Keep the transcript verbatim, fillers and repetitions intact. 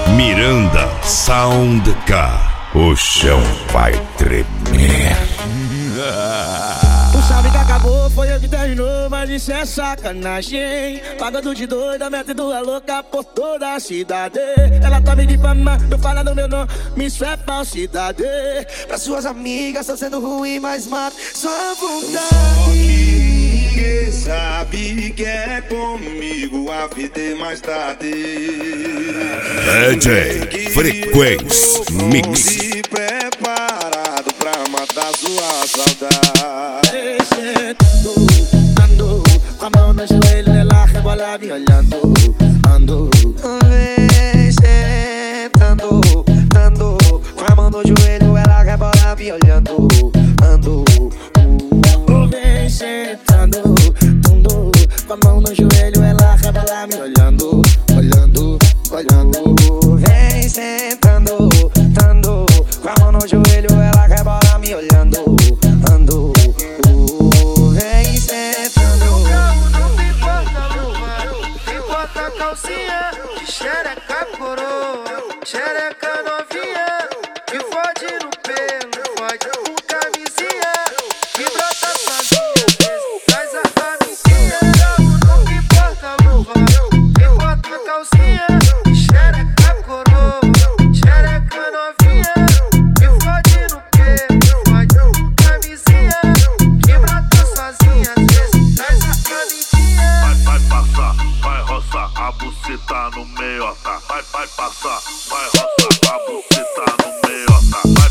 Miranda Sound Car. O chão vai tremer. Tu sabe que acabou, foi eu que terminou, mas isso é sacanagem. Pagando de doida, metendo a louca por toda a cidade. Ela tá me difamando, falando meu nome, isso é falsidade. Pra suas amigas tá sendo ruim, mas mata sua vontade. Quem sabe que é comigo, a vida é mais tarde. D J Frequência Mix. Preparado pra matar sua saudade. Sentando, ando, com a mão no joelho, ela rebola me olhando. Ando, vem sentando, ando, com a mão no joelho, ela rebola me olhando. Ando, vem sentando, ando, com a mão no joelho, ela rebola me olhando. Olhando, olhando. Vem sentando, ando, com a mão no joelho, ela rebola me olhando. Ando, vem sentando. Não me importa luva, me importa a calcinha, de xereca coroa, xereca novinha, que fode no pelo, fode com camisinha, que brota sozinha, traz a camisinha. Não me importa luva, me importa a calcinha, de xereca coroa, xereca novinha, que fode no pelo, fode com camisinha, que brota sozinha, traz a camisinha. Vai, vai passar, vai roçar, a buceta no meiota. Vai, vai passar, vai roçar, a buceta no meiota. Vai